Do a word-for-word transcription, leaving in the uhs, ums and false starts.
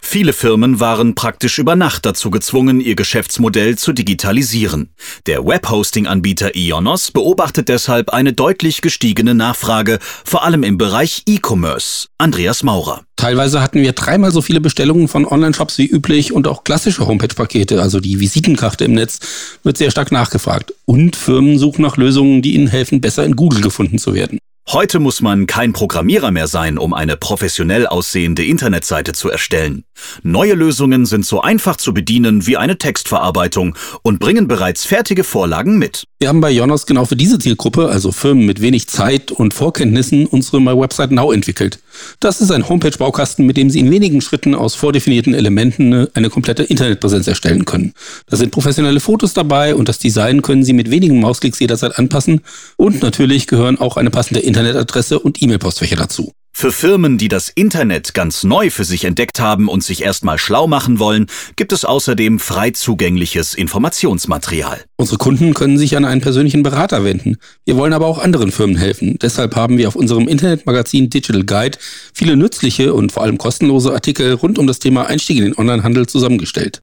Viele Firmen waren praktisch über Nacht dazu gezwungen, ihr Geschäftsmodell zu digitalisieren. Der Webhosting-Anbieter Ionos beobachtet deshalb eine deutlich gestiegene Nachfrage, vor allem im Bereich E-Commerce. Andreas Maurer. Teilweise hatten wir dreimal so viele Bestellungen von Online-Shops wie üblich und auch klassische Homepage-Pakete, also die Visitenkarte im Netz, wird sehr stark nachgefragt. Und Firmen suchen nach Lösungen, die ihnen helfen, besser in Google gefunden zu werden. Heute muss man kein Programmierer mehr sein, um eine professionell aussehende Internetseite zu erstellen. Neue Lösungen sind so einfach zu bedienen wie eine Textverarbeitung und bringen bereits fertige Vorlagen mit. Wir haben bei Ionos genau für diese Zielgruppe, also Firmen mit wenig Zeit und Vorkenntnissen, unsere My Website Now entwickelt. Das ist ein Homepage-Baukasten, mit dem Sie in wenigen Schritten aus vordefinierten Elementen eine komplette Internetpräsenz erstellen können. Da sind professionelle Fotos dabei und das Design können Sie mit wenigen Mausklicks jederzeit anpassen. Und natürlich gehören auch eine passende Internetadresse und E-Mail-Postfächer dazu. Für Firmen, die das Internet ganz neu für sich entdeckt haben und sich erstmal schlau machen wollen, gibt es außerdem frei zugängliches Informationsmaterial. Unsere Kunden können sich an einen persönlichen Berater wenden. Wir wollen aber auch anderen Firmen helfen. Deshalb haben wir auf unserem Internetmagazin Digital Guide viele nützliche und vor allem kostenlose Artikel rund um das Thema Einstieg in den Onlinehandel zusammengestellt.